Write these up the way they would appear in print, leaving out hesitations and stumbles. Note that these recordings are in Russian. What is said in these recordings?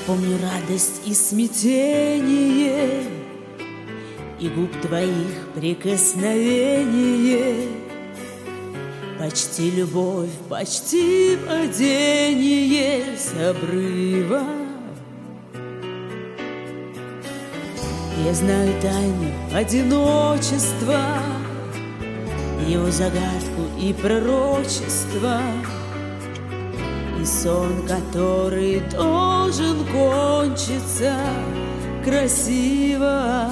помню радость и смятение, и губ твоих прикосновение, почти любовь, почти падение с обрыва. Я знаю тайну одиночества, его загадку и пророчество, и сон, который должен кончиться красиво.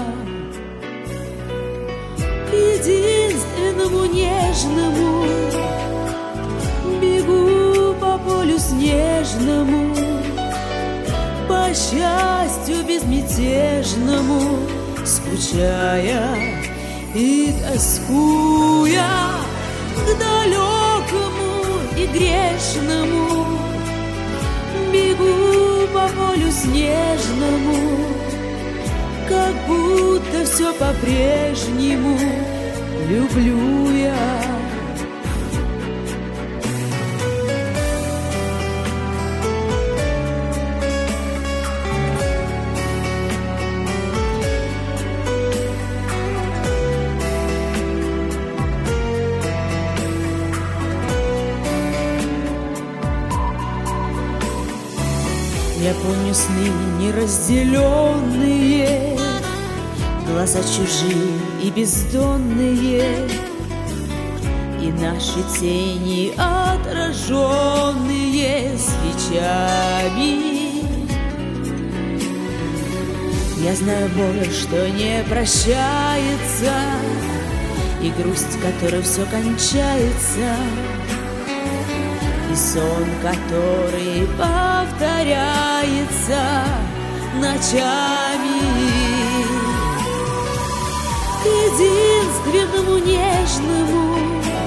К единственному нежному бегу по полю снежному, по счастью безмятежному, скучая и тоскуя к далекому и грешному. Бегу по полю снежному, как будто все по-прежнему люблю я. Я помню сны неразделенные, глаза чужие и бездонные, и наши тени отраженные свечами. Я знаю боль, что не прощается, и грусть, которой все кончается, и сон, который повторяется ночами. К единственному нежному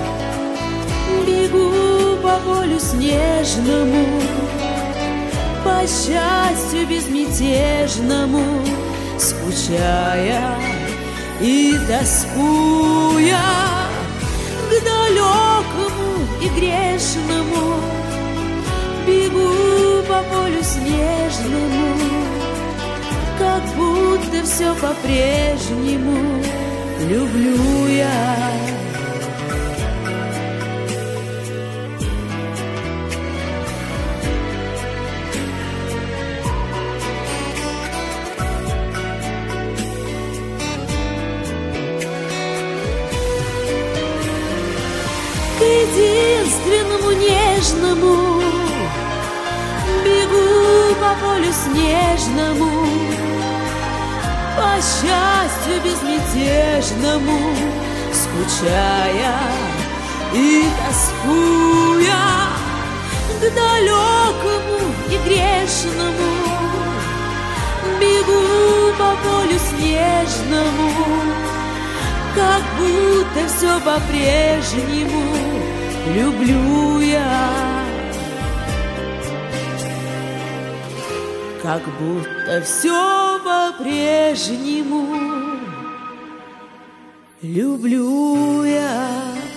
бегу по полю снежному, по счастью безмятежному, скучая и тоскуя к далекому и грешному. Бегу по полю снежному, как будто все по-прежнему люблю я. К единственному нежному бегу по полю снежному, по счастью безмятежному, скучая и тоскуя к далекому и грешному. Бегу по полю снежному, как будто все по-прежнему люблю я. Как будто все по-прежнему люблю я.